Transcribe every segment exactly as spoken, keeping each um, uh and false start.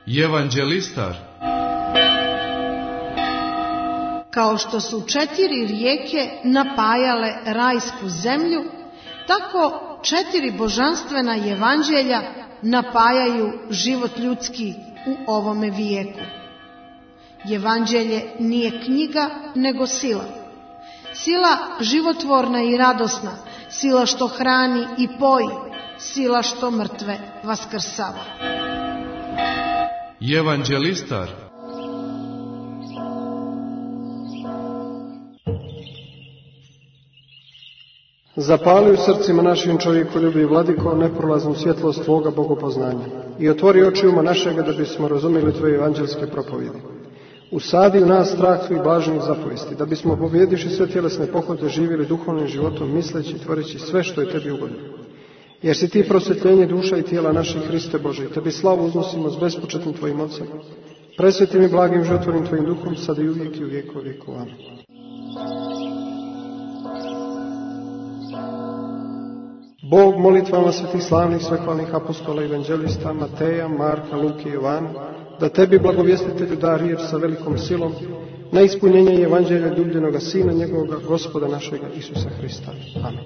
Evanđelistar. Kao što su četiri rijeke napajale rajsku zemlju, tako četiri božanstvena evanđelja napajaju život ljudski u ovome vijeku. Evanđelje nije knjiga, nego sila. Sila životvorna i radosna, sila što hrani i poji, sila što mrtve vaskrsava. Evanđelistar. Zapali u srcima našim čovjekoljubi, Vladiko, neprolaznu svjetlost Tvoga bogopoznanja i otvori oči uma našega da bismo razumjeli Tvoje evanđelske propovjedi. Usadi u nas strah Tvojih blaženih zapovesti, da bismo pobjediši sve tjelesne pohote živjeli duhovnim životom, misleći i tvoreći sve što je Tebi ugodno. Jer si Ti prosvjetljenje duša i tijela naših, Hriste Bože, i Tebi slavu uznosimo s bespočetnim Tvojim Otcem, presvetim i blagim životvornim Tvojim duhom, sada i uvijek i u vijeku vijekova. Amen. Bog molitvama svetih slavnih svehvalnih apostola i evanđelista Mateja, Marka, Luke i Jovana, da Tebi, blagovjestitelju, da riječ sa velikom silom na ispunjenje evanđelja ljubljenoga Sina njegovoga, Gospoda našega Isusa Hrista. Amen.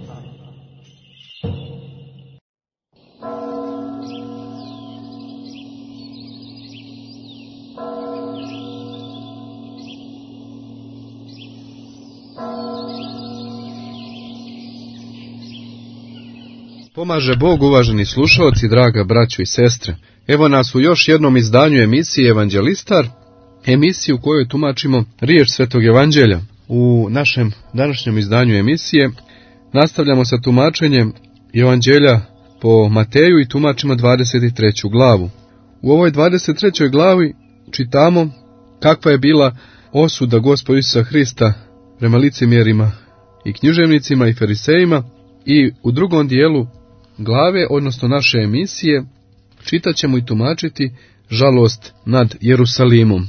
Pomaže Bog, uvaženi slušalci, draga braćo i sestre. Evo nas u još jednom izdanju emisije Evanđelistar, emisiju u kojoj tumačimo riječ Svetog Evanđelja. U našem današnjem izdanju emisije nastavljamo sa tumačenjem Evanđelja po Mateju i tumačimo dvadeset treću glavu. U ovoj dvadeset trećoj glavi čitamo kakva je bila osuda Gospoda Isusa Hrista prema licemjerima i književnicima i farisejima, i u drugom dijelu glave, odnosno naše emisije, čitat ćemo i tumačiti žalost nad Jerusalimom.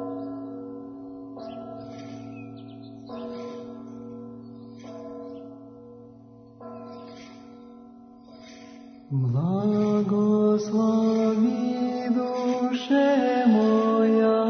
Blagoslovi duše moja,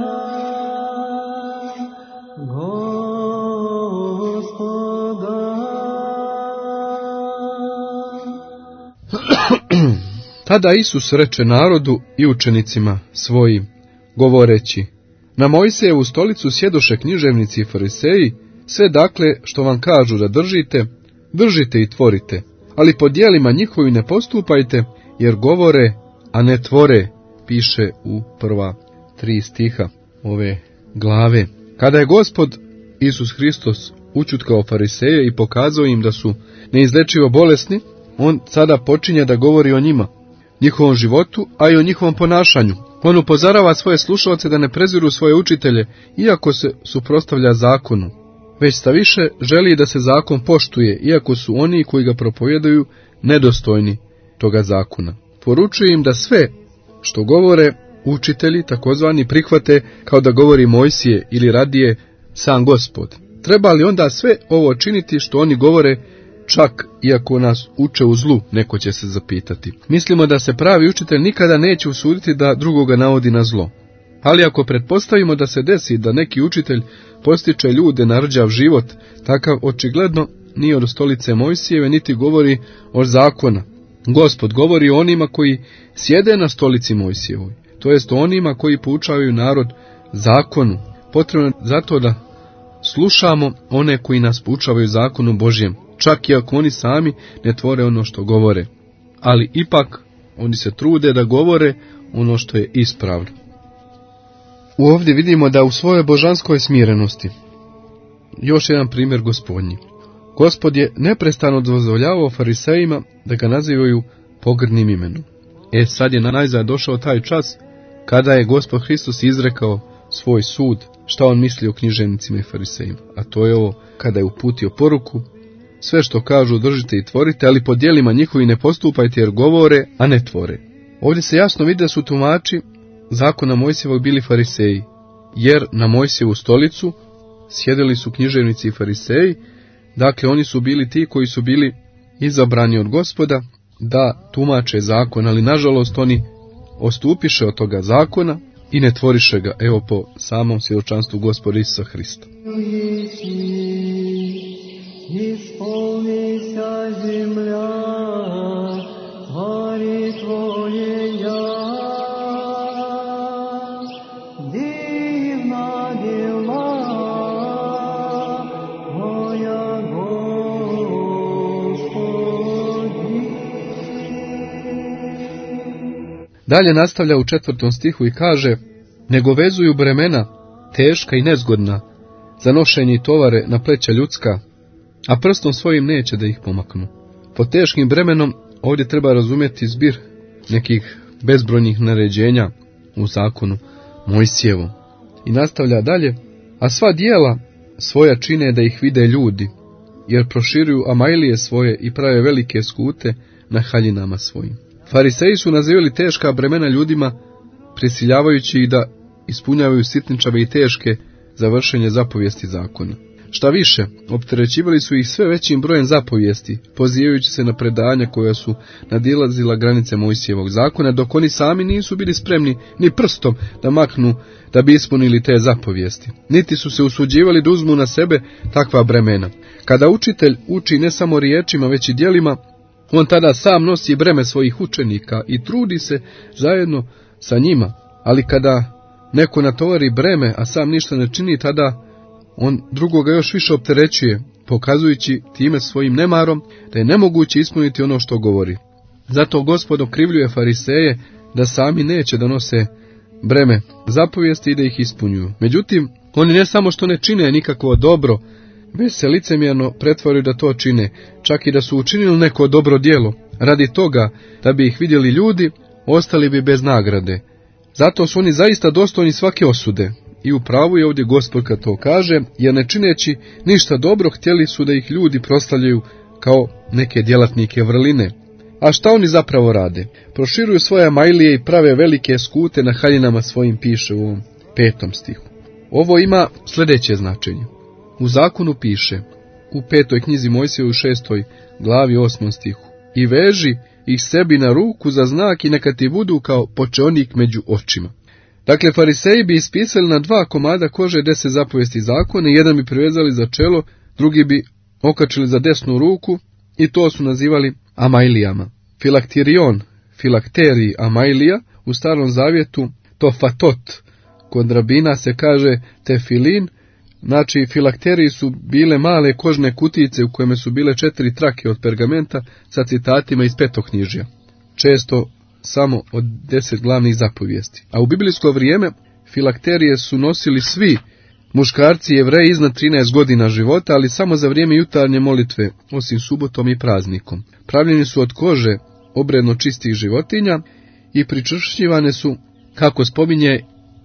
Tada Isus reče narodu i učenicima svojim, govoreći: Na Mojsijevu stolicu sjedoše književnici i fariseji, sve dakle što vam kažu da držite, držite i tvorite, ali po djelima njihovim ne postupajte, jer govore, a ne tvore, piše u prva tri stiha ove glave. Kada je Gospod Isus Hristos učutkao fariseje i pokazao im da su neizlečivo bolesni, on sada počinje da govori o njima, njihovom životu, a i o njihovom ponašanju. On upozorava svoje slušalce da ne preziru svoje učitelje, iako se suprotstavlja zakonu, već sta više želi da se zakon poštuje, iako su oni koji ga propovijedaju nedostojni toga zakona. Poručuje im da sve što govore učitelji, takozvani, prihvate kao da govori Mojsije ili radije sam Gospod. Treba li onda sve ovo činiti što oni govore, čak iako nas uče u zlu, neko će se zapitati. Mislimo da se pravi učitelj nikada neće usuditi da drugoga navodi na zlo. Ali ako pretpostavimo da se desi da neki učitelj postiče ljude na rđav život, takav očigledno nije od stolice Mojsijeve, niti govori od zakona. Gospod govori o onima koji sjede na stolici Mojsijevoj, to jest o onima koji poučavaju narod zakonu. Potrebno zato da slušamo one koji nas poučavaju zakonu Božjem, čak i ako oni sami ne tvore ono što govore. Ali ipak oni se trude da govore ono što je ispravno. U ovdje vidimo da u svojoj božanskoj smirenosti, još jedan primjer Gospodnji, Gospod je neprestano dozvoljavao farisejima da ga nazivaju pogrdnim imenom. E sad je najzad došao taj čas kada je Gospod Hristos izrekao svoj sud, šta on misli o književnicima i farisejima. A to je ovo, kada je uputio poruku: sve što kažu držite i tvorite, ali po djelima njihovi ne postupajte, jer govore, a ne tvore. Ovdje se jasno vidi da su tumači zakona Mojsijevog bili fariseji, jer na Mojsijevu stolicu sjedili su književnici i fariseji. Dakle, oni su bili ti koji su bili izabrani od Gospoda da tumače zakon, ali nažalost oni ostupiše od toga zakona i ne tvoriše ga, evo po samom svjedočanstvu Gospoda Isusa Hrista. Исполнися земля, твори Твоея, дивна дела Твоя, Господи. Dalje nastavlja u četvrtom stihu i kaže: nego vezuju bremena teška i nezgodna za nošenje i tovare na pleća ljudska, a prstom svojim neće da ih pomaknu. Po teškim bremenom ovdje treba razumjeti zbir nekih bezbrojnih naređenja u zakonu Mojsijevom. I nastavlja dalje: a sva dijela svoja čine da ih vide ljudi, jer proširuju amajlije svoje i prave velike skute na haljinama svojim. Fariseji su nazivali teška bremena ljudima, prisiljavajući ih da ispunjavaju sitničave i teške za vršenje zapovijesti zakona. Šta više, opterećivali su ih sve većim brojem zapovijesti, pozivajući se na predanja koja su nadilazila granice Mojsijevog zakona, dok oni sami nisu bili spremni ni prstom da maknu da bi ispunili te zapovijesti. Niti su se usuđivali da uzmu na sebe takva bremena. Kada učitelj uči ne samo riječima, već i djelima, on tada sam nosi breme svojih učenika i trudi se zajedno sa njima, ali kada neko natovari breme, a sam ništa ne čini, tada on drugoga još više opterećuje, pokazujući time svojim nemarom da je nemoguće ispuniti ono što govori. Zato Gospod okrivljuje fariseje da sami neće da nose breme zapovijesti i da ih ispunjuju. Međutim, oni ne samo što ne čine nikakvo dobro, već se licemjerno pretvaraju da to čine, čak i da su učinili neko dobro djelo. Radi toga, da bi ih vidjeli ljudi, ostali bi bez nagrade. Zato su oni zaista dostojni svake osude. I u pravu je ovdje Gospod kad to kaže, jer ne čineći ništa dobro htjeli su da ih ljudi proslavljaju kao neke djelatnike vrline. A šta oni zapravo rade? Proširuju svoje majlije i prave velike skute na haljinama svojim, piše u ovom petom stihu. Ovo ima sljedeće značenje. U zakonu piše, u petoj knjizi Mojsijevoj u šestoj glavi osmom stihu: i veži ih sebi na ruku za znak i neka ti budu kao počeonik među očima. Dakle, fariseji bi ispisali na dva komada kože deset zapovijesti zakona, jedan bi privezali za čelo, drugi bi okačili za desnu ruku i to su nazivali amajlijama. Filaktirion, filakterij amajlija, u Starom Zavjetu to fatot, kod rabina se kaže tefilin. Znači, filakteriji su bile male kožne kutice u kojima su bile četiri trake od pergamenta sa citatima iz petoknjižja, često samo od deset glavnih zapovijesti. A u biblijsko vrijeme filakterije su nosili svi muškarci Jevreji iznad trinaest godina života, ali samo za vrijeme jutarnje molitve, osim subotom i praznikom. Pravljeni su od kože obredno čistih životinja i pričvršćivane su, kako spominje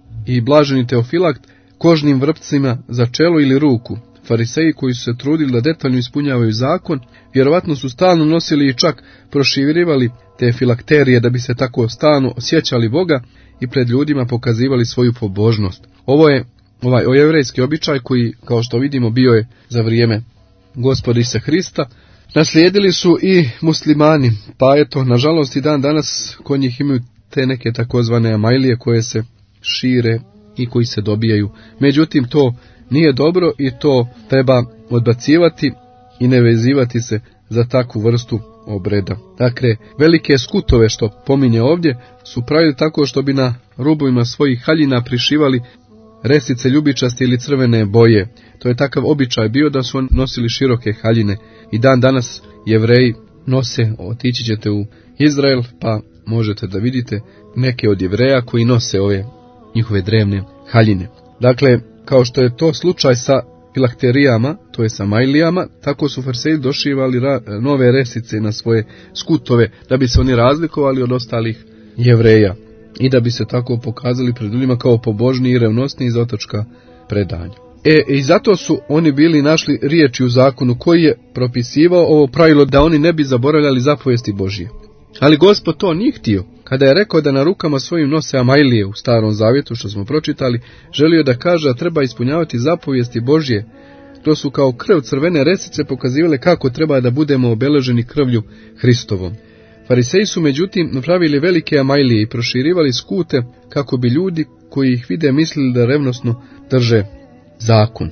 i blaženi Teofilakt, kožnim vrpcima za čelo ili ruku. Fariseji koji su se trudili da detaljno ispunjavaju zakon, vjerovatno su stalno nosili i čak proširivali te filakterije da bi se tako stalno osjećali Boga i pred ljudima pokazivali svoju pobožnost. Ovo je ovaj jevrejski običaj koji, kao što vidimo, bio je za vrijeme Gospoda Isusa Hrista. Naslijedili su i muslimani, pa eto, nažalost i dan danas kod njih imaju te neke takozvane amajlije koje se šire i koji se dobijaju. Međutim, to nije dobro i to treba odbacivati i ne vezivati se za takvu vrstu obreda. Dakle, velike skutove što pominje ovdje su pravili tako što bi na rubovima svojih haljina prišivali resice ljubičaste ili crvene boje. To je takav običaj bio da su nosili široke haljine i dan danas Jevreji nose, otići ćete u Izrael pa možete da vidite neke od Jevreja koji nose ove njihove drevne haljine. Dakle, kao što je to slučaj sa filakterijama, to je sa majlijama, tako su fariseji došivali ra- nove resice na svoje skutove, da bi se oni razlikovali od ostalih Jevreja i da bi se tako pokazali pred ljudima kao pobožni i revnosni iz otočka predanja. E, i zato su oni bili našli riječi u zakonu koji je propisivao ovo pravilo da oni ne bi zaboravljali zapovijesti Božije. Ali Gospod to nije htio. Kada je rekao da na rukama svojim nose amajlije u Starom Zavjetu, što smo pročitali, želio da kaže da treba ispunjavati zapovijesti Božje. To su kao krv crvene resice pokazivale kako treba da budemo obeleženi krvlju Hristovom. Fariseji su međutim napravili velike amajlije i proširivali skute kako bi ljudi koji ih vide mislili da revnosno drže zakon.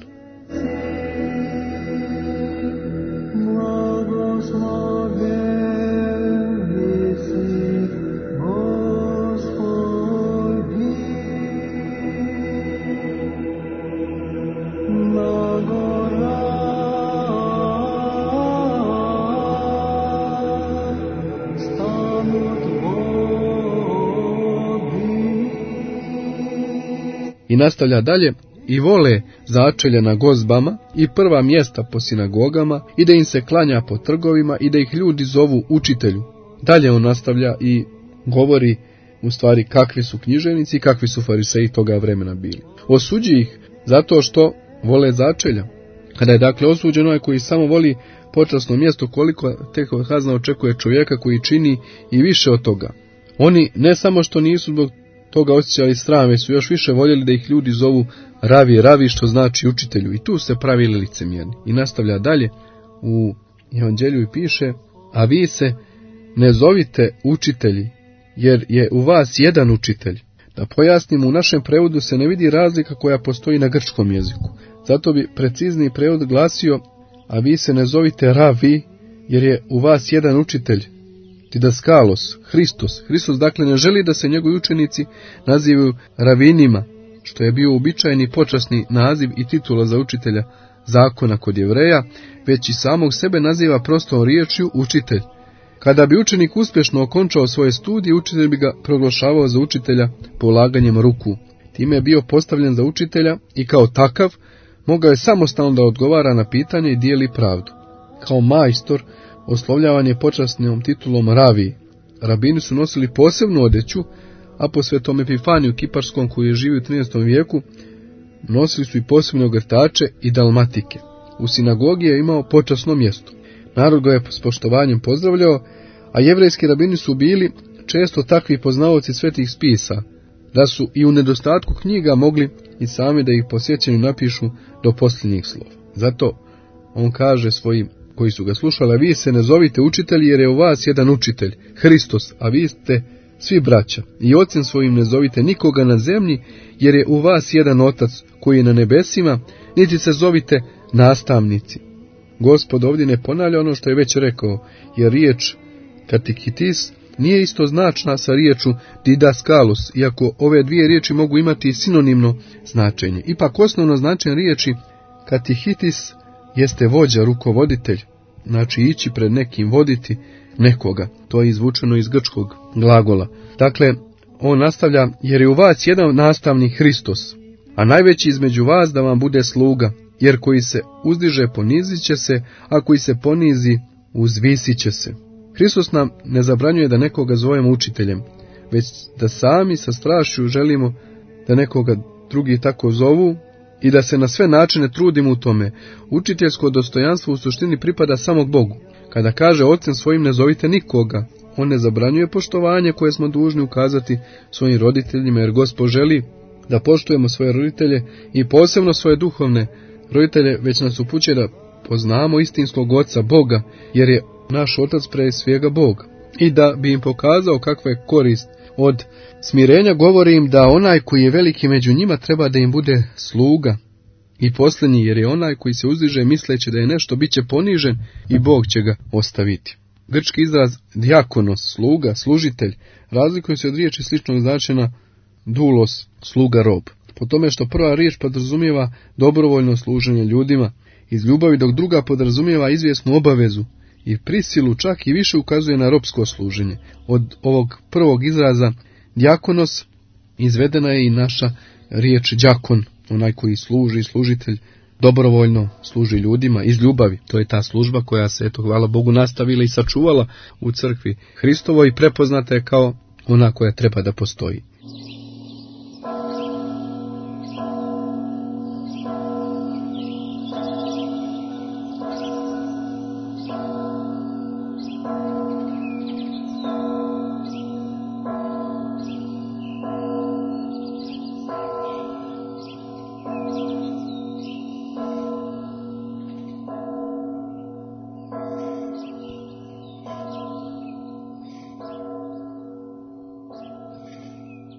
I nastavlja dalje, i vole začelja na gozbama i prva mjesta po sinagogama i da im se klanja po trgovima i da ih ljudi zovu učitelju. Dalje on nastavlja i govori u stvari kakvi su književnici i kakvi su fariseji toga vremena bili. Osuđi ih zato što vole začelja. Kada je dakle osuđen onaj koji samo voli počasno mjesto, koliko tek kazna očekuje čovjeka koji čini i više od toga. Oni ne samo što nisu zbog toga osjećali sram, već su još više voljeli da ih ljudi zovu ravi, ravi što znači učitelju. I tu se pravili licemjerni. I nastavlja dalje u Evanđelju i piše, a vi se ne zovite učitelji, jer je u vas jedan učitelj. Da pojasnimo, u našem prevodu se ne vidi razlika koja postoji na grčkom jeziku. Zato bi precizniji prevod glasio, a vi se ne zovite ravi, jer je u vas jedan učitelj, didaskalos, Hristos. Hristos dakle ne želi da se njegovi učenici nazivaju ravinima, što je bio uobičajeni počasni naziv i titula za učitelja zakona kod Jevreja, već i samog sebe naziva prostom riječju učitelj. Kada bi učenik uspješno okončao svoje studije, učitelj bi ga proglašavao za učitelja polaganjem ruku. Time je bio postavljen za učitelja i kao takav mogao je samostalno da odgovara na pitanje i dijeli pravdu. Kao majstor oslovljavan je počasnom titulom ravi. Rabini su nosili posebnu odeću, a po svetom Epifaniju Kiparskom, koji je živio u trinaestom vijeku, nosili su i posebne ogrtače i dalmatike. U sinagogi je imao počasno mjesto. Narod ga je s poštovanjem pozdravljao, a jevrejski rabini su bili često takvi poznavaoci svetih spisa, da su i u nedostatku knjiga mogli i sami da ih po sjećanju napišu do posljednjih slova. Zato on kaže svojim koji su ga slušali, a vi se ne zovite učitelji, jer je u vas jedan učitelj, Hristos, a vi ste svi braća. I ocem svojim ne zovite nikoga na zemlji, jer je u vas jedan otac koji je na nebesima, niti se zovite nastavnici. Gospod ovdje ne ponavlja ono što je već rekao, jer riječ katekitis nije isto značna sa riječu didaskalos, iako ove dvije riječi mogu imati sinonimno značenje. Ipak osnovno značenje riječi katehitis jeste vođa, rukovoditelj, znači ići pred nekim, voditi nekoga. To je izvučeno iz grčkog glagola. Dakle, on nastavlja, jer je u vas jedan nastavnik Hristos, a najveći između vas da vam bude sluga, jer koji se uzdiže ponizit će se, a koji se ponizi uzvisit će se. Hristos nam ne zabranjuje da nekoga zovemo učiteljem, već da sami sa strašću želimo da nekoga drugi tako zovu i da se na sve načine trudimo u tome. Učiteljsko dostojanstvo u suštini pripada samo Bogu. Kada kaže ocem svojim ne zovite nikoga, on ne zabranjuje poštovanje koje smo dužni ukazati svojim roditeljima, jer Gospod želi da poštujemo svoje roditelje i posebno svoje duhovne roditelje, već nas upućuje da poznamo istinskog oca Boga, jer je naš otac pre svega Bog. I da bi im pokazao kakva je korist od smirenja, govori im da onaj koji je veliki među njima treba da im bude sluga i posljednji, jer je onaj koji se uzdiže misleći da je nešto bit će ponižen i Bog će ga ostaviti. Grčki izraz diakonos, sluga, služitelj, razlikuje se od riječi sličnog značenja doulos, sluga, rob. Po tome što prva riječ podrazumijeva dobrovoljno služenje ljudima iz ljubavi, dok druga podrazumijeva izvjesnu obavezu i prisilu, čak i više ukazuje na robsko služenje. Od ovog prvog izraza diakonos izvedena je i naša riječ đakon, onaj koji služi, služitelj, dobrovoljno služi ljudima iz ljubavi. To je ta služba koja se, eto, hvala Bogu, nastavila i sačuvala u crkvi Hristovoj i prepoznata je kao ona koja treba da postoji.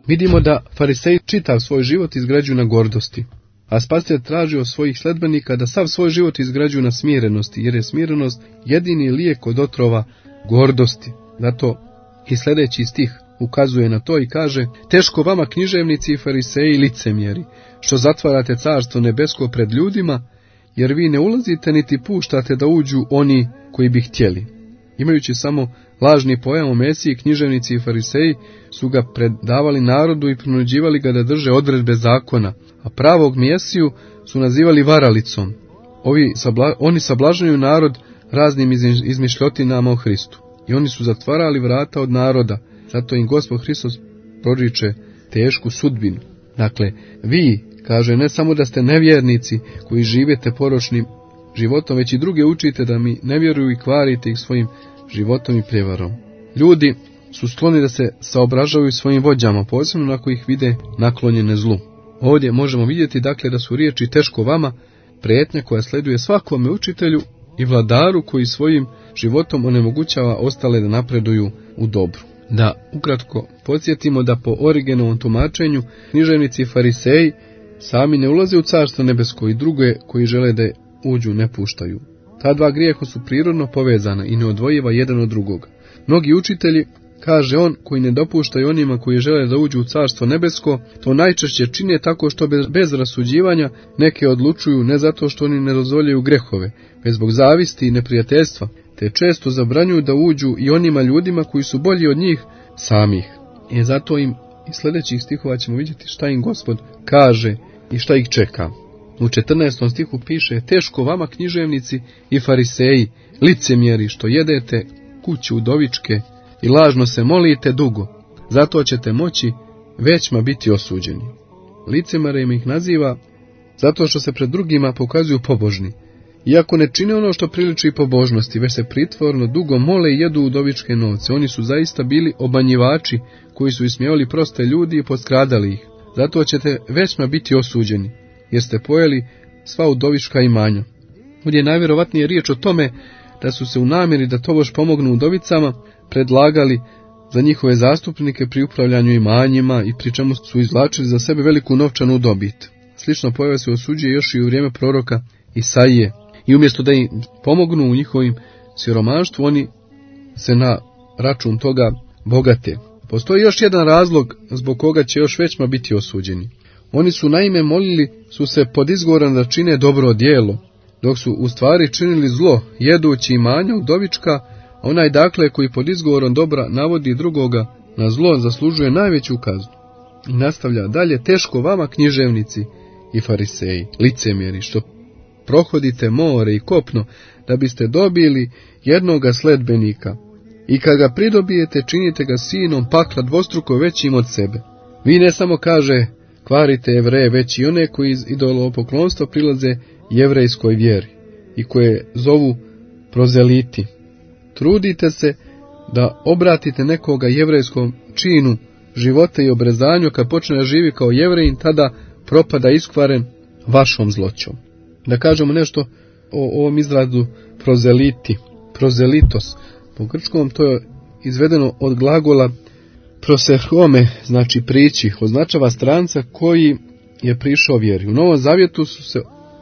Vidimo da fariseji čitav svoj život izgrađuju na gordosti, a Spasitelj traži od svojih sledbenika da sav svoj život izgrađuju na smirenosti, jer je smirenost jedini lijek od otrova gordosti. Zato i sljedeći stih ukazuje na to i kaže: teško vama, književnici i fariseji, licemjeri, što zatvarate carstvo nebesko pred ljudima, jer vi ne ulazite niti puštate da uđu oni koji bi htjeli. Imajući samo lažni pojam o Mesiji, književnici i fariseji su ga predavali narodu i prinuđivali ga da drže odredbe zakona, a pravog Mesiju su nazivali varalicom. Ovi sabla, oni sablažnjuju narod raznim izmišljotinama o Hristu. I oni su zatvarali vrata od naroda, zato im Gospod Hristos proriče tešku sudbinu. Dakle, vi, kaže, ne samo da ste nevjernici koji živite poročnim životom, već i druge učite da mi ne vjeruju i kvarite ih svojim životom i prijevarom. Ljudi su skloni da se saobražavaju svojim vođama, posebno ako ih vide naklonjene zlu. Ovdje možemo vidjeti dakle da su riječi teško vama prijetnja koja sleduje svakome učitelju i vladaru koji svojim životom onemogućava ostale da napreduju u dobru. Da ukratko podsjetimo da po Origenovom tumačenju književnici i fariseji sami ne ulaze u carstvo nebesko i druge koji žele da uđu ne puštaju. Ta dva grijeha su prirodno povezana i neodvojiva jedan od drugog. Mnogi učitelji, kaže on, koji ne dopuštaju onima koji žele da uđu u carstvo nebesko, to najčešće čine tako što bez, bez rasuđivanja neke odlučuju ne zato što oni ne dozvoljaju grehove, već zbog zavisti i neprijateljstva, te često zabranjuju da uđu i onima ljudima koji su bolji od njih samih. I zato im iz sljedećih stihova ćemo vidjeti šta im Gospod kaže i šta ih čeka. U četrnaestom stihu piše: teško vama, književnici i fariseji, licemjeri, što jedete kuće udovičke i lažno se molite dugo, zato ćete moći većma biti osuđeni. Licemjerima ih naziva zato što se pred drugima pokazuju pobožni, iako ne čine ono što priliči pobožnosti, već se pritvorno dugo mole i jedu udovičke novce. Oni su zaista bili obanjivači koji su ismijevali proste ljudi i poskradali ih. Zato ćete većma biti osuđeni, jer ste pojeli sva udovička imanja. Ovdje je najvjerovatnije riječ o tome da su se u namjeri da tobož pomognu udovicama predlagali za njihove zastupnike pri upravljanju imanjima i pri čemu su izvlačili za sebe veliku novčanu dobit. Slično pojava se osuđuje još i u vrijeme proroka Isaije. I umjesto da im pomognu u njihovim siromaštvu, oni se na račun toga bogate. Postoji još jedan razlog zbog koga će još većma biti osuđeni. Oni su naime molili su se pod izgovorom da čine dobro djelo, dok su u stvari činili zlo, jedući imanja udovička. Onaj dakle koji pod izgovorom dobra navodi drugoga na zlo zaslužuje najveću kaznu. I nastavlja dalje: teško vama, književnici i fariseji, licemjeri, što prohodite more i kopno da biste dobili jednoga sledbenika, i kad ga pridobijete činite ga sinom pakla dvostruko većim od sebe. Vi ne samo, kaže, kvarite Jevreje, već i one koji iz idolopoklonstva prilaze jevrejskoj vjeri i koje zovu prozeliti. Trudite se da obratite nekoga jevrejskom činu života i obrezanju, kad počne da živi kao Jevrejin, tada propada iskvaren vašom zloćom. Da kažemo nešto o ovom izrazu prozeliti, prozelitos. Po grčkom to je izvedeno od glagola proserhome, znači prići, označava stranca koji je prišao vjeri. U Novom Zavjetu su se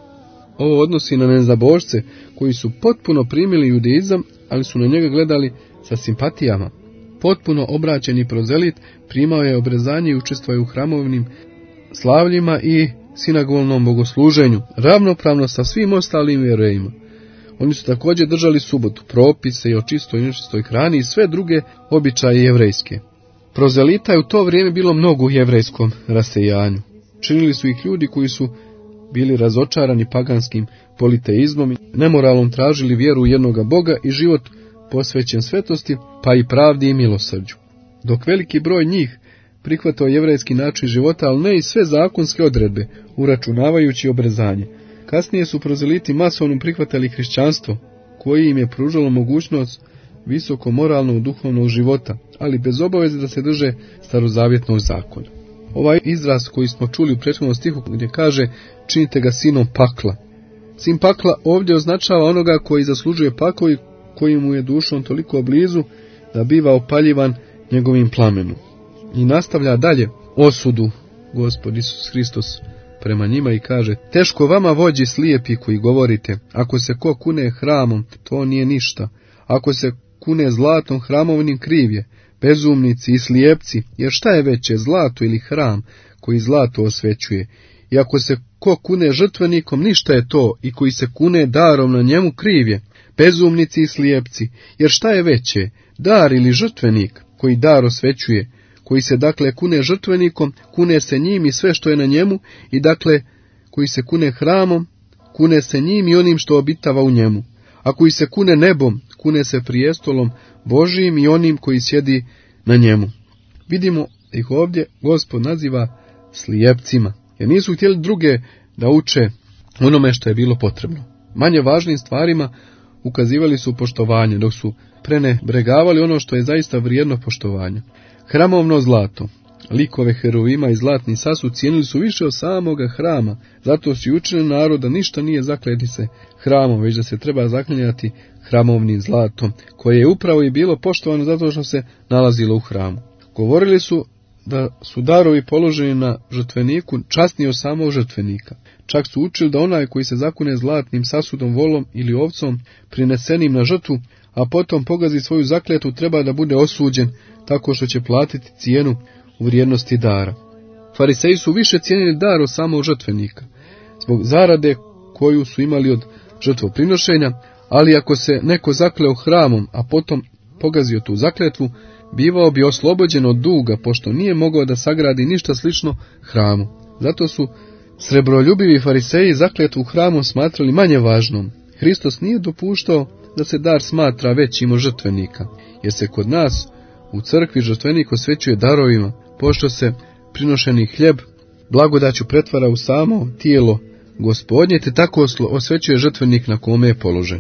ovo odnosi na nezabožce koji su potpuno primili judaizam, ali su na njega gledali sa simpatijama. Potpuno obraćeni prozelit primao je obrezanje i učestvuje u hramovnim slavljima i sinagognom bogosluženju, ravnopravno sa svim ostalim vjerujima. Oni su također držali subotu, propise i o čistoj i nečistoj hrani i sve druge običaje jevrejske. Prozelita je u to vrijeme bilo mnogo u jevrejskom rasejanju. Činili su ih ljudi koji su bili razočarani paganskim politeizmom i nemoralom tražili vjeru u jednoga Boga i život posvećen svetosti, pa i pravdi i milosrđu. Dok veliki broj njih prihvatao jevrejski način života, ali ne i sve zakonske odredbe, uračunavajući obrezanje. Kasnije su prozeliti masovno prihvatali hrišćanstvo, koje im je pružalo mogućnost visoko moralnog duhovnog života, ali bez obaveze da se drže starozavjetnog zakona. Ovaj izraz koji smo čuli u prethodnom stihu gdje kaže činite ga sinom pakla. Sin pakla ovdje označava onoga koji zaslužuje pakao i koji mu je dušom toliko blizu da biva opaljivan njegovim plamenom. I nastavlja dalje: osudu Gospod Isus Hristos prema njima i kaže: teško vama vođi slijepi koji govorite, ako se ko kune hramom, to nije ništa. Ako se kune zlatom hramovnim, kriv je. Bezumnici i slijepci, jer šta je veće, zlato ili hram koji zlato osvećuje? I ako se ko kune žrtvenikom, ništa je to, i koji se kune darom na njemu, kriv je. Bezumnici i slijepci, jer šta je veće, dar ili žrtvenik koji dar osvećuje? Koji se dakle kune žrtvenikom, kune se njim i sve što je na njemu, i dakle koji se kune hramom, kune se njim i onim što obitava u njemu. A koji se kune nebom, kune se prijestolom Božijim i onim koji sjedi na njemu. Vidimo ih ovdje Gospod naziva slijepcima, jer nisu htjeli druge da uče onome što je bilo potrebno. Manje važnim stvarima ukazivali su poštovanje, dok su prenebregavali ono što je zaista vrijedno poštovanja. Hramovno zlato, likove herovima i zlatni sasud cijenili su više od samoga hrama, zato su i učili narod da ništa nije zakleti se hramom, već da se treba zaklinjati hramovnim zlatom, koje je upravo i bilo poštovano zato što se nalazilo u hramu. Govorili su da su darovi položeni na žrtveniku časniji od samog žrtvenika. Čak su učili da onaj koji se zakune zlatnim sasudom, volom ili ovcom prinesenim na žrtvu, a potom pogazi svoju zakletu, treba da bude osuđen tako što će platiti cijenu u vrijednosti dara. Fariseji su više cijenili dar od samog žrtvenika, zbog zarade koju su imali od žrtvoprinošenja, ali ako se neko zakleo hramom, a potom pogazio tu zakletvu, bivao bi oslobođen od duga, pošto nije mogao da sagradi ništa slično hramu. Zato su srebroljubivi fariseji zakletvu hramom smatrali manje važnom. Hristos nije dopuštao da se dar smatra većim od žrtvenika, jer se kod nas u crkvi žrtvenik osvećuje darovima, pošto se prinošeni hljeb blagodaću pretvara u samo tijelo Gospodnje, te tako osvećuje žrtvenik na kome je položen.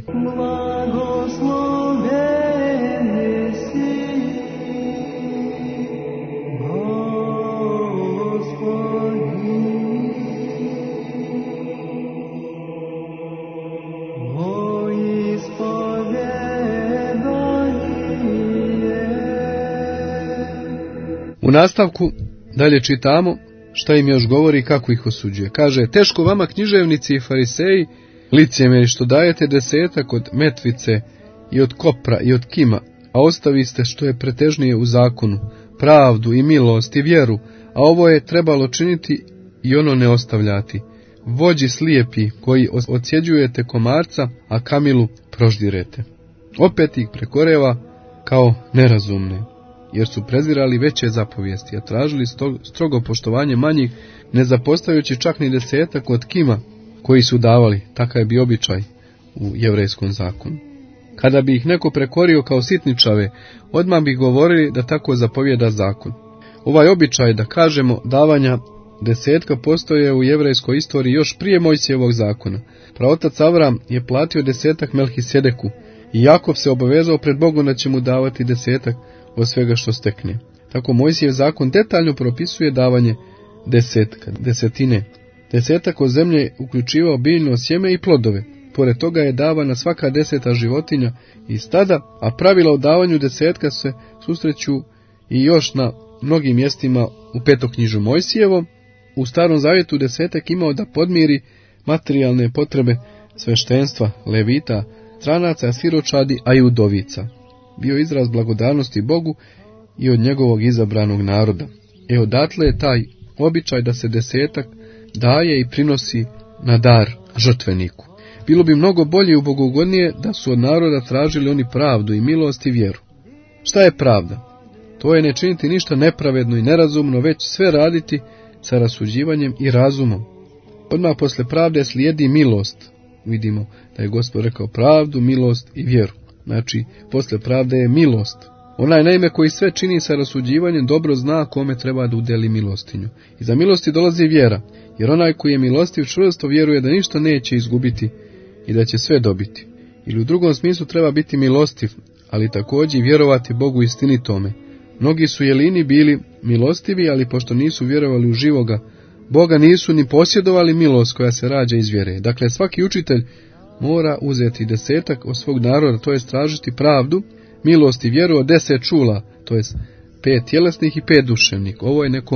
U nastavku dalje čitamo šta im još govori i kako ih osuđuje. Kaže: teško vama književnici i fariseji, licemjeri, što dajete desetak od metvice i od kopra i od kima, a ostaviste što je pretežnije u zakonu, pravdu i milost i vjeru, a ovo je trebalo činiti i ono ne ostavljati. Vođi slijepi, koji odsjeđujete komarca, a kamilu proždirete. Opet ih prekoreva kao nerazumne, jer su prezirali veće zapovijesti, a tražili strogo poštovanje manjih, ne zapostavljajući čak ni desetak od kima koji su davali. Takav je bio običaj u jevrejskom zakonu. Kada bi ih neko prekorio kao sitničave, odmah bi govorili da tako zapovjeda zakon. Ovaj običaj, da kažemo, davanja desetka postoje u jevrejskoj istoriji još prije Mojsijevog zakona. Praotac Avram je platio desetak Melhisedeku i Jakov se obavezao pred Bogom da će mu davati desetak od svega što stekne. Tako Mojsijev zakon detaljno propisuje davanje desetka, desetine. Desetak od zemlje uključivao biljno sjeme i plodove. Pored toga je davana svaka deseta životinja i stada, a pravila o davanju desetka se susreću i još na mnogim mjestima u petoknjižu Mojsijevom. U Starom Zavjetu desetak imao da podmiri materijalne potrebe sveštenstva, levita, stranaca, siročadi, a i udovica. Bio izraz blagodarnosti Bogu i od njegovog izabranog naroda. E odatle je taj običaj da se desetak daje i prinosi na dar žrtveniku. Bilo bi mnogo bolje i bogogodnije da su od naroda tražili oni pravdu i milost i vjeru. Šta je pravda? To je ne činiti ništa nepravedno i nerazumno, već sve raditi sa rasuđivanjem i razumom. Odmah posle pravde slijedi milost. Vidimo da je Gospod rekao pravdu, milost i vjeru. Znači, posle pravde je milost. Onaj naime koji sve čini sa rasuđivanjem dobro zna kome treba da udeli milostinju. I za milosti dolazi vjera, jer onaj koji je milostiv čvrsto vjeruje da ništa neće izgubiti i da će sve dobiti. Ili u drugom smislu treba biti milostiv, ali također vjerovati Bogu istinitome. Mnogi su jelini bili milostivi, ali pošto nisu vjerovali u živoga Boga, nisu ni posjedovali milost koja se rađa iz vjere. Dakle, svaki učitelj mora uzeti desetak od svog naroda, to je tražiti pravdu, milost i vjeru od deset čula, to je pet tjelesnih i pet duševnih. Ovo je neko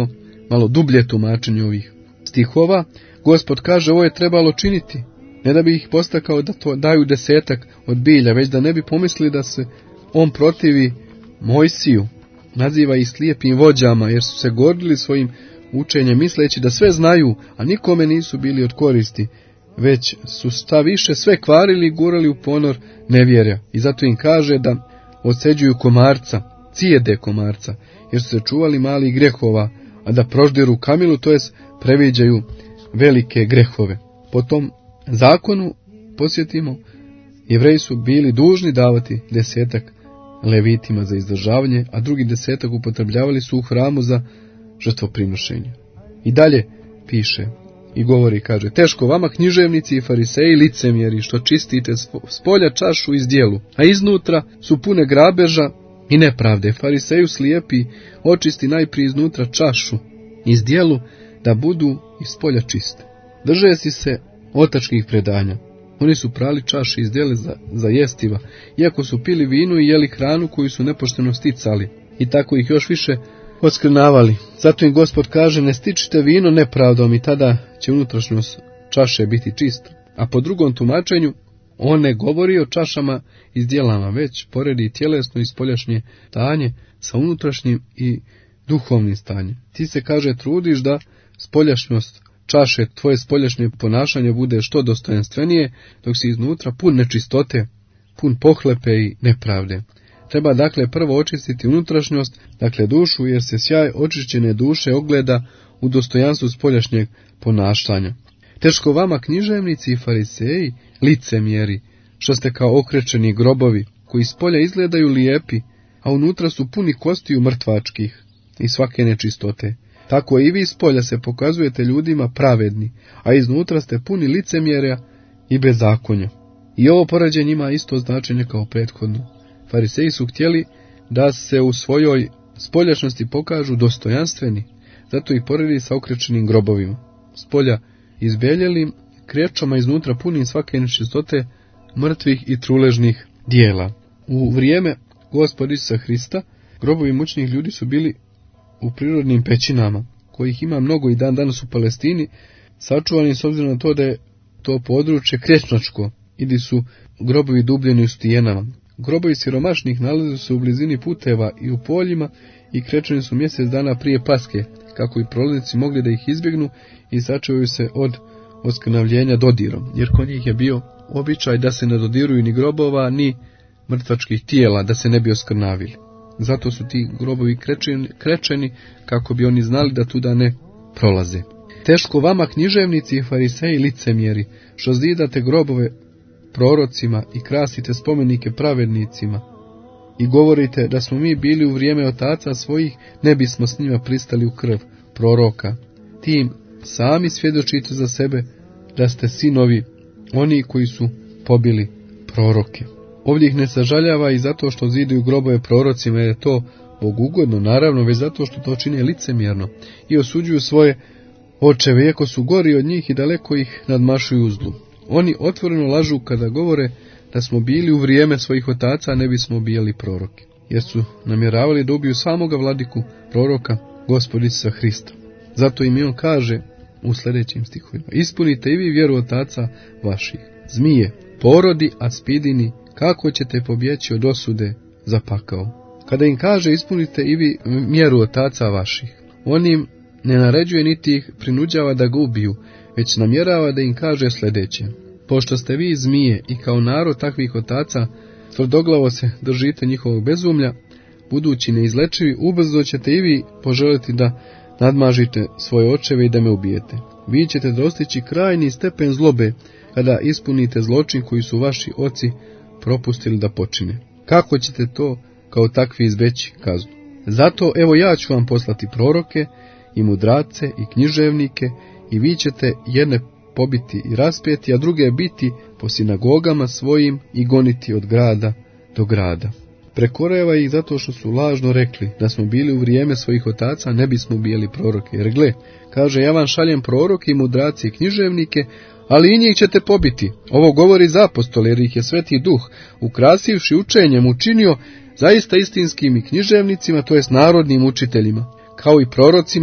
malo dublje tumačenje ovih stihova, Gospod kaže ovo je trebalo činiti, ne da bi ih postakao da to daju desetak od bilja, već da ne bi pomislili da se on protivi Mojsiju, naziva ih slijepim vođama, jer su se gordili svojim učenjem, misleći da sve znaju, a nikome nisu bili od koristi, već su šta više sve kvarili i gurali u ponor nevjerja. I zato im kaže da odseđuju komarca, cijede komarca, jer su se čuvali malih grehova, a da proždiru kamilu, to jest previđaju velike grehove. Po tom zakonu, posjetimo, Jevreji su bili dužni davati desetak levitima za izdržavanje, a drugi desetak upotrebljavali su u hramu za žrtvoprinošenje. I dalje piše i govori, kaže, teško vama književnici i fariseji licemjeri, što čistite s polja čašu iz djelu, a iznutra su pune grabeža i nepravde. Fariseju slijepi očisti najprije iznutra čašu iz djelu, da budu iz polja čiste. Drže si se otačkih predanja. Oni su prali čaše iz djela za, za jestiva, iako su pili vinu i jeli hranu koju su nepošteno sticali, i tako ih još više oskrnavali. Zato im Gospod kaže, ne stičite vino nepravdom i tada će unutrašnjost čaše biti čista. A po drugom tumačenju, on ne govori o čašama iz djelama, već poredi tjelesno i spoljašnje stanje sa unutrašnjim i duhovnim stanjem. Ti se, kaže, trudiš da spoljašnjost čaše, tvoje spoljašnje ponašanje bude što dostojanstvenije, dok si iznutra pun nečistote, pun pohlepe i nepravde. Treba dakle prvo očistiti unutrašnjost, dakle dušu, jer se sjaj očišćene duše ogleda u dostojanstvu spoljašnjeg ponašanja. Teško vama književnici i fariseji, licemjeri, što ste kao okrečeni grobovi, koji s polja izgledaju lijepi, a unutra su puni kostiju mrtvačkih i svake nečistote. Tako i vi s polja se pokazujete ljudima pravedni, a iznutra ste puni licemjerja i bezakonja. I ovo poređenje ima isto značenje kao prethodno. Fariseji su htjeli da se u svojoj spoljašnosti pokažu dostojanstveni, zato ih poredi sa okrečenim grobovima. S polja izbeljelim, krečama iznutra punim svake nečistote, mrtvih i truležnih dijela. U vrijeme Gospoda Isusa Hrista, grobovi mučnih ljudi su bili u prirodnim pećinama, kojih ima mnogo i dan danas u Palestini, sačuvani s obzirom na to da je to područje krečnačko, ili su grobovi dubljeni u stijenama. Grobovi siromašnih nalaze se u blizini puteva i u poljima i krečeni su mjesec dana prije Paske, kako i prolaznici mogli da ih izbjegnu i sačuvaju se od oskrnavljenja dodirom, jer kod njih je bio običaj da se ne dodiruju ni grobova, ni mrtvačkih tijela, da se ne bi oskrnavili. Zato su ti grobovi krečeni, krečeni kako bi oni znali da tuda ne prolaze. Teško vama književnici i fariseji licemjeri, što zidate grobove prorocima i krasite spomenike pravednicima i govorite da smo mi bili u vrijeme otaca svojih, ne bismo s njima pristali u krv proroka. Tim sami svjedočite za sebe da ste sinovi oni koji su pobili proroke. Ovdje ih ne sažaljava i zato što zidaju grobove prorocima, jer je to bogugodno, naravno, već zato što to čine licemjerno i osuđuju svoje očeve, iako su gori od njih i daleko ih nadmašuju u zlu. Oni otvoreno lažu kada govore da smo bili u vrijeme svojih otaca, a ne bismo ubijali proroke, jer su namjeravali da ubiju samoga vladiku proroka, Gospoda Isusa Hrista. Zato im on kaže u sljedećim stihovima: ispunite i vi vjeru otaca vaših. Zmije, porodi, aspidini, kako ćete pobjeći od osude za pakao? Kada im kaže ispunite i vi mjeru otaca vaših, on im ne naređuje niti ih prinuđava da ga ubiju, već namjerava da im kaže sljedeće: pošto ste vi zmije i kao narod takvih otaca tvrdoglavo se držite njihovog bezumlja, budući neizlečivi, ubrzo ćete i vi poželiti da nadmažite svoje očeve i da me ubijete. Vi ćete dostići krajni stepen zlobe kada ispunite zločin koji su vaši oci propustili da počine. Kako ćete to kao takvi izbeći kaznu? Zato evo ja ću vam poslati proroke i mudrace i književnike i vi ćete jedne pobiti i raspeti, a druge biti po sinagogama svojim i goniti od grada do grada. Prekoreva ih zato što su lažno rekli da smo bili u vrijeme svojih otaca, ne bismo ubijali proroke. Jer gle, kaže, ja vam šaljem proroke i mudrace i književnike, ali i njih ćete pobiti. Ovo govori za apostole, jer ih je Sveti Duh, ukrasivši učenjem, učinio zaista istinskim i književnicima, to jest narodnim učiteljima, kao i prorocima,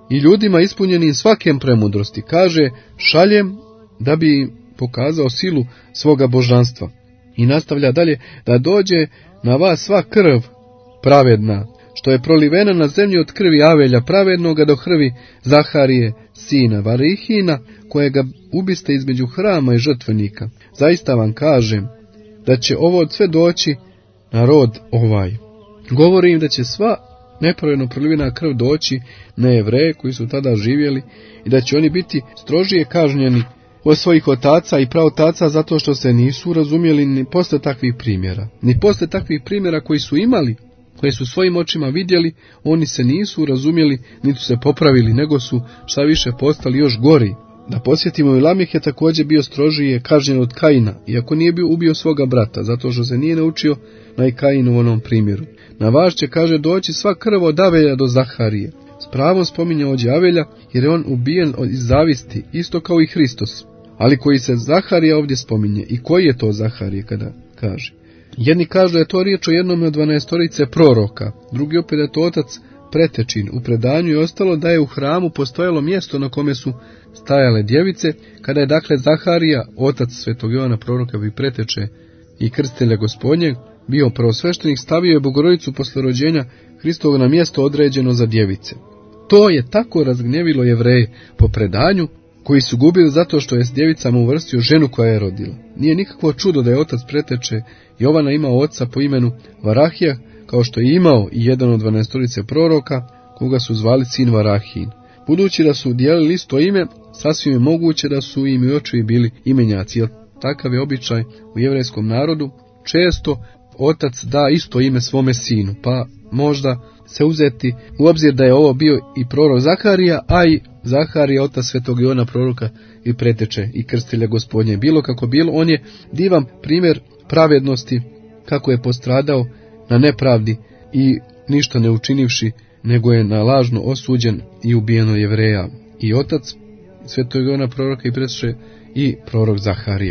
i ljudima ispunjenim svakem premudrosti. Kaže, šaljem da bi im pokazao silu svoga božanstva. I nastavlja dalje, da dođe na vas sva krv pravedna, što je prolivena na zemlji od krvi Avelja pravednoga do krvi Zaharije, sina Varihina, kojega ubiste između hrama i žrtvenika. Zaista vam kažem da će ovo sve doći na rod ovaj. Govorim da će sva nepravedno prolivena krv doći na Jevreje koji su tada živjeli i da će oni biti strožije kažnjeni od svojih otaca i praotaca zato što se nisu razumjeli ni posle takvih primjera. Ni posle takvih primjera koji su imali, koje su svojim očima vidjeli, oni se nisu razumjeli, niti se popravili, nego su šta više postali još gori. Da podsjetimo, i Lamih je također bio strožije kažnjen od Kaina, iako nije bio ubio svoga brata, zato što se nije naučio na i Kainu onom primjeru. Na vas će, kaže, doći sva krv od Avelja do Zaharije. S pravom spominje ovdje Avelja, jer je on ubijen iz zavisti, isto kao i Hristos. Ali koji se Zaharija ovdje spominje, i koji je to Zaharije kada kaže? Jedni kažu da je to riječ o jednom od dvanaestorice proroka, drugi opet da je to otac pretečin. U predanju je ostalo da je u hramu postojalo mjesto na kome su stajale djevice, kada je dakle Zaharija, otac svetog Jovana proroka i preteče i krstitelja Gospodnjeg, bio prvosveštenik, stavio je Bogorodicu posle rođenja Hristovog na mjesto određeno za djevice. To je tako razgnjevilo Jevreje po predanju, koji su gubili zato što je s djevicama uvrstio ženu koja je rodila. Nije nikakvo čudo da je otac preteče Jovana imao oca po imenu Varahija, kao što je imao i jedan od dvanaestorice proroka, koga su zvali sin Varahin. Budući da su dijelili isto ime, sasvim je moguće da su im i očevi bili imenjaci, jer takav je običaj u jevrejskom narodu. Često otac da isto ime svome sinu, pa možda se uzeti u obzir da je ovo bio i prorok Zaharija, a i Zaharija, otac svetog Jovana proroka i preteče i krstitelja Gospodnje. Bilo kako bilo, on je divan primjer pravednosti, kako je postradao na nepravdi i ništa ne učinivši, nego je na lažno osuđen i ubijeno Jevreja. I otac svetog Jovana proroka i preteče i prorok Zaharija.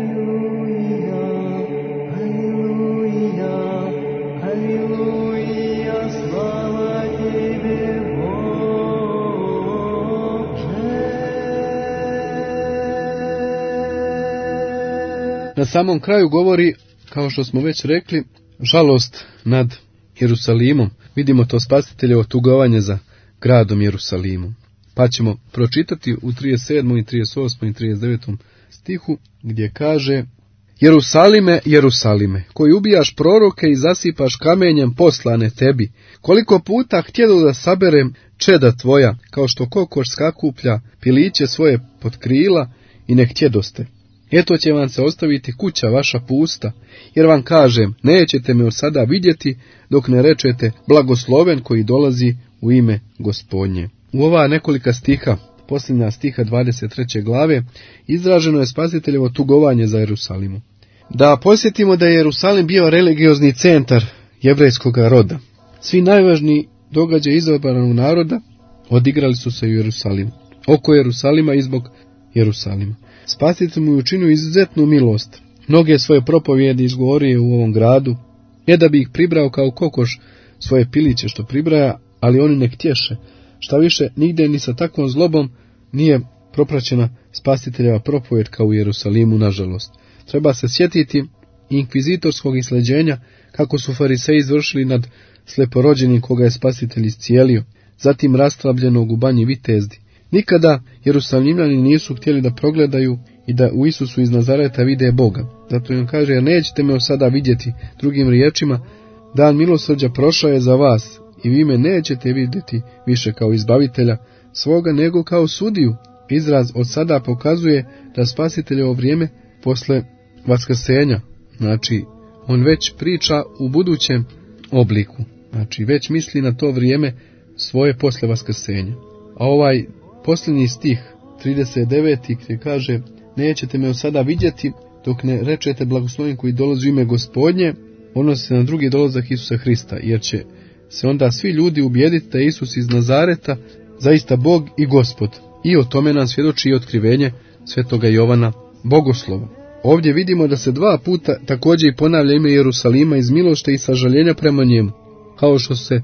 Na samom kraju govori, kao što smo već rekli, žalost nad Jerusalimom. Vidimo to spasiteljevo tugovanje za gradom Jerusalimom. Pa ćemo pročitati u trideset sedmom i trideset osmom i trideset devetom stihu, gdje kaže: Jerusalime, Jerusalime, koji ubijaš proroke i zasipaš kamenjem poslane tebi, koliko puta htjelo da saberem čeda tvoja, kao što kokoš skakuplja piliće svoje pod krila i ne htjedoste. Eto će vam se ostaviti kuća vaša pusta, jer vam kažem, nećete me od sada vidjeti, dok ne rečete blagosloven koji dolazi u ime Gospodnje. U ova nekolika stiha, posljednja stiha dvadeset treće glave, izraženo je spasiteljevo tugovanje za Jerusalimu. Da posjetimo da je Jerusalim bio religiozni centar jevrejskog roda. Svi najvažniji događaji izabranog naroda odigrali su se u Jerusalimu, oko Jerusalima i zbog Jerusalima. Spasitelj mu je učinio izuzetnu milost. Mnoge svoje propovjedi izgovorio u ovom gradu, ne da bi ih pribrao kao kokoš svoje piliće što pribraja, ali oni ne htješe. Šta više, nigdje ni sa takvom zlobom nije propraćena spasiteljeva propovjed kao u Jerusalimu, nažalost. Treba se sjetiti inkvizitorskog isleđenja, kako su fariseji izvršili nad sleporođenim koga je spasitelj iscijelio, zatim rastrabljenog u banji Vitezdi. Nikada Jerusalimljani nisu htjeli da progledaju i da u Isusu iz Nazareta vide Boga. Zato im kaže, jer nećete me od sada vidjeti. Drugim riječima, dan milosrđa prošao je za vas i vi me nećete vidjeti više kao izbavitelja svoga, nego kao sudiju. Izraz od sada pokazuje da spasiteljevo vrijeme posle vaskrsenja. Znači, on već priča u budućem obliku. Znači, već misli na to vrijeme svoje posle vaskrsenja. A ovaj posljednji stih, trideset deveti, gdje kaže, nećete me od sada vidjeti, dok ne rečete blagosloven koji dolazi u ime Gospodnje, odnosi se na drugi dolazak Isusa Hrista, jer će se onda svi ljudi ubijediti da je Isus iz Nazareta zaista Bog i Gospod. I o tome nam svjedoči i otkrivenje svetoga Jovana Bogoslova. Ovdje vidimo da se dva puta također i ponavlja ime Jerusalima iz milosti i sažaljenja prema njemu, kao što se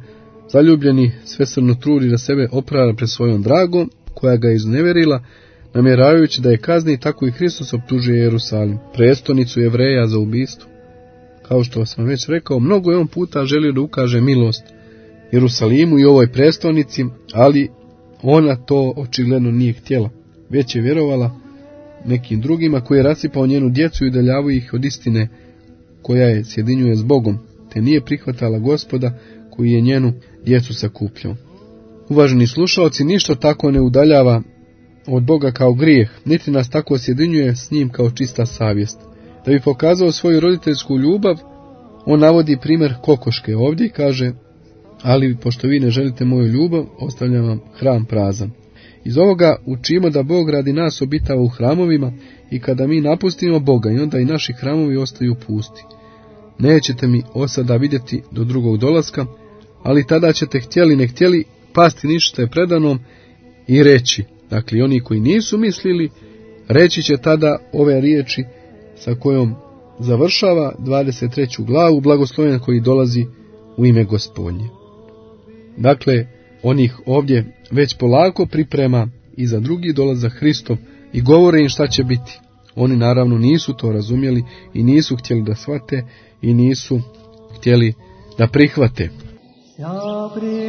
zaljubljeni svesrdno trudi da sebe opravda pred svojom dragom, koja ga je izneverila, namjeravajući da je kazni, tako i Hristos optužuje Jerusalim, prestonicu Jevreja, za ubistvo. Kao što sam već rekao, mnogo je on puta želio da ukaže milost Jerusalimu i ovoj prestonici, ali ona to očigledno nije htjela, već je vjerovala nekim drugima, koji je rasipao njenu djecu i udaljavao ih od istine koja je sjedinjuje s Bogom, te nije prihvatala Gospoda koji je njenu djecu sakupljao. Uvaženi slušalci, ništa tako ne udaljava od Boga kao grijeh, niti nas tako sjedinjuje s njim kao čista savjest. Da bi pokazao svoju roditeljsku ljubav, on navodi primjer kokoške ovdje i kaže: ali pošto vi ne želite moju ljubav, ostavljam vam hram prazan. Iz ovoga učimo da Bog radi nas obitava u hramovima i kada mi napustimo Boga, i onda i naši hramovi ostaju pusti. Nećete mi osada vidjeti do drugog dolaska, ali tada ćete, htjeli ne htjeli, pasti ništa je predanom i reći. Dakle, oni koji nisu mislili, reći će tada ove riječi sa kojom završava dvadeset treću glavu, blagosloven koji dolazi u ime Gospodnje. Dakle, on ih ovdje već polako priprema i za drugi dolazak Hristov i govore im šta će biti. Oni naravno nisu to razumjeli i nisu htjeli da shvate i nisu htjeli da prihvate. Ja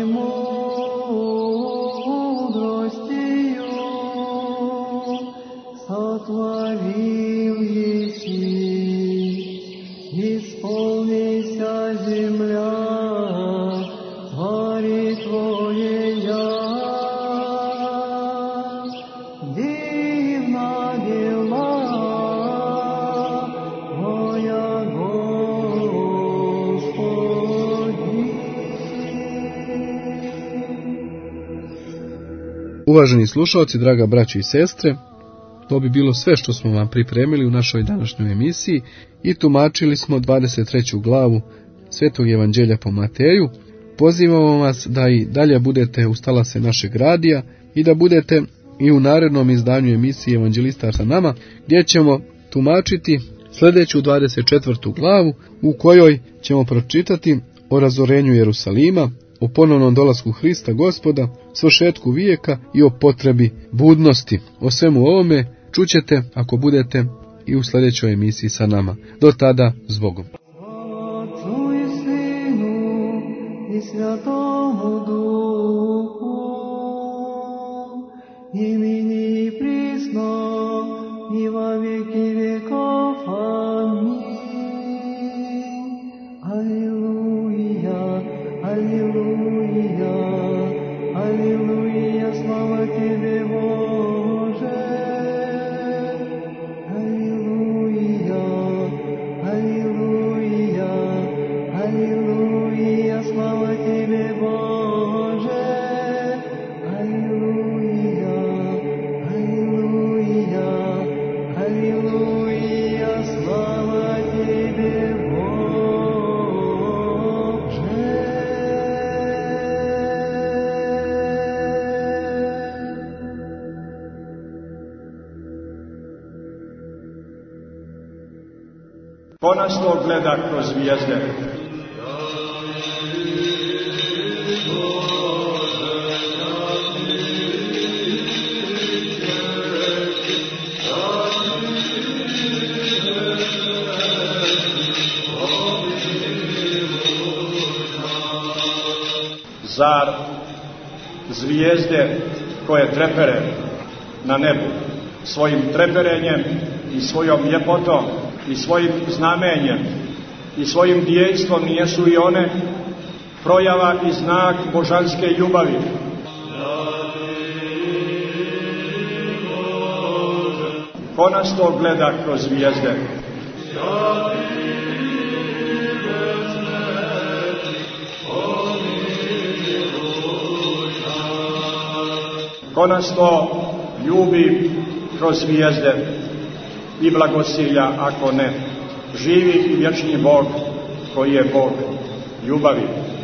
премудростию сотворил еси, исполнися земля, твори Твоея, дивна дела Твоя, Господи. Uvaženi slušalci, draga braći i sestre, to bi bilo sve što smo vam pripremili u našoj današnjoj emisiji i tumačili smo dvadeset treću glavu Svetog evanđelja po Mateju. Pozivamo vas da i dalje budete uz talase našeg radija i da budete i u narednom izdanju emisije Evanđelista sa nama, gdje ćemo tumačiti sljedeću dvadeset četvrtu glavu, u kojoj ćemo pročitati o razorenju Jerusalima, o ponovnom dolasku Hrista Gospoda, svršetku vijeka i o potrebi budnosti. O svemu ovome čućete ako budete i u sljedećoj emisiji sa nama. Do tada, s Bogom. Отцу и Сыну и Святому Духу, ныне и присно и во веки веков. Аминь. Аллилуйя, аллилуйя, аллилуйя, слава Тебе, Боже. Аллилуйя, аллилуйя, аллилуйя, слава Тебе, Боже. Аллилуйя, аллилуйя, аллилуйя, слава Тебе, Ko nas to gleda kroz zvijezde? Zar zvijezde koje trepere na nebu svojim treperenjem i svojom ljepotom i svojim znamenjem i svojim djelstvom nijesu i one projava i znak božanske ljubavi? Ko nas to gleda kroz zvijezde? Ko nas to ljubi kroz zvijezde i blagosilja, ako ne, živi i vječni Bog koji je Bog ljubavi.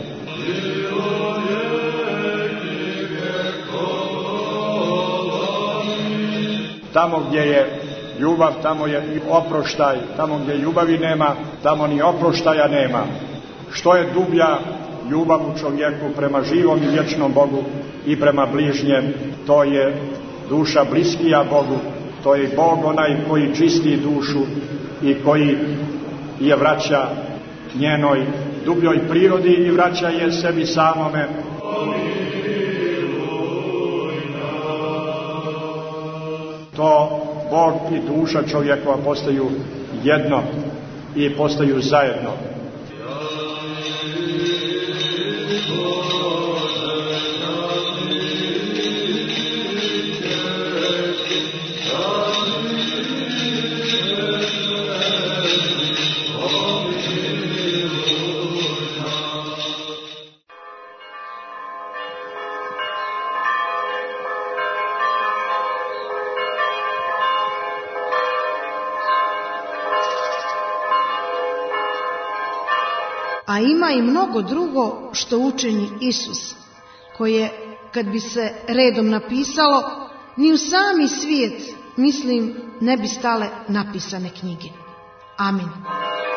Tamo gdje je ljubav, tamo je i oproštaj. Tamo gdje ljubavi nema, tamo ni oproštaja nema. Što je dublja ljubav u čovjeku prema živom i vječnom Bogu i prema bližnjem, to je duša bliskija Bogu, to je Bog onaj koji čisti dušu i koji je vraća njenoj dubljoj prirodi i vraća je sebi samome. To Bog i duša čovjekova postaju jedno i postaju zajedno. A ima i mnogo drugo što učini Isus, koje, kad bi se redom napisalo, ni u sami svijet, mislim, ne bi stale napisane knjige. Amin.